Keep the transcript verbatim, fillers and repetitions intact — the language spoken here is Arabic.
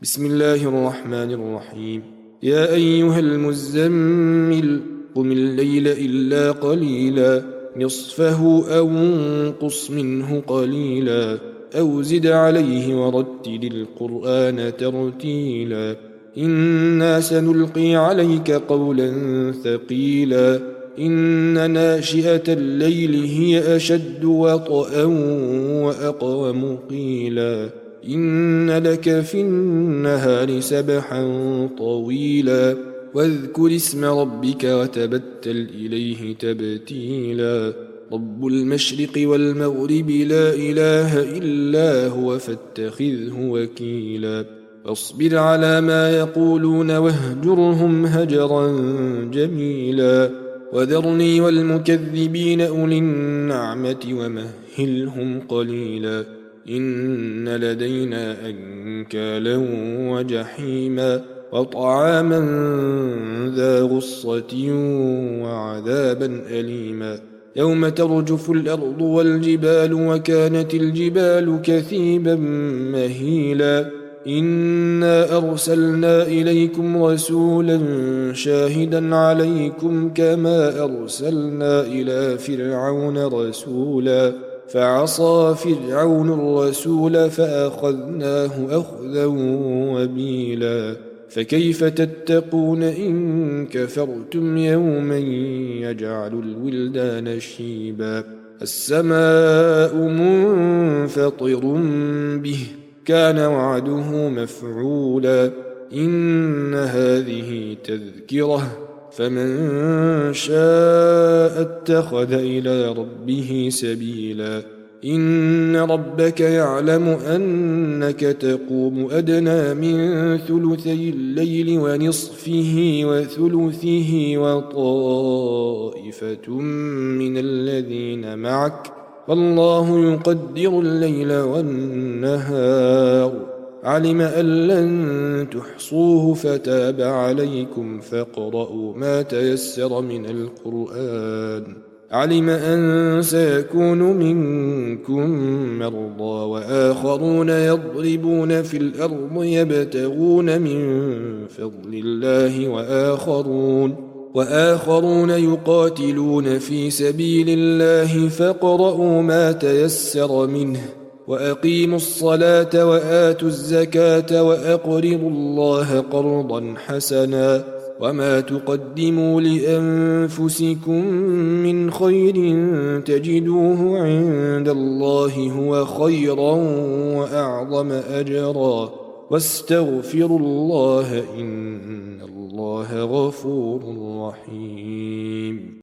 بسم الله الرحمن الرحيم. يا أيها المزمل قم الليل إلا قليلا نصفه أو انقص منه قليلا أو زد عليه ورتل القرآن ترتيلا إنا سنلقي عليك قولا ثقيلا إن ناشئة الليل هي أشد وطئا وأقوم قيلا إن لك في النهار سبحا طويلا واذكر اسم ربك وتبتل إليه تبتيلا رب المشرق والمغرب لا إله إلا هو فاتخذه وكيلا فاصبر على ما يقولون واهجرهم هجرا جميلا وذرني والمكذبين أولي النعمة ومهلهم قليلا إن لدينا أنكالا وجحيما وطعاما ذا غصة وعذابا أليما يوم ترجف الأرض والجبال وكانت الجبال كثيبا مهيلا إنا أرسلنا إليكم رسولا شاهدا عليكم كما أرسلنا إلى فرعون رسولا فعصى فرعون الرسول فأخذناه أخذا وبيلا فكيف تتقون إن كفرتم يوما يجعل الولدان شيبا السماء منفطر به كان وعده مفعولا إن هذه تذكرة فمن شاء اتخذ إلى ربه سبيلا إن ربك يعلم أنك تقوم أدنى من ثلثي الليل ونصفه وثلثه وطائفة من الذين معك والله يقدر الليل والنهار علم أن لن تحصوه فتاب عليكم فاقرؤوا ما تيسر من القرآن علم أن سيكون منكم مرضى وآخرون يضربون في الأرض يبتغون من فضل الله وآخرون وآخرون يقاتلون في سبيل الله فاقرؤوا ما تيسر منه وأقيموا الصلاة وآتوا الزكاة وأقرضوا الله قرضا حسنا وما تقدموا لأنفسكم من خير تجدوه عند الله هو خيرا وأعظم أجرا واستغفروا الله إن الله غفور رحيم.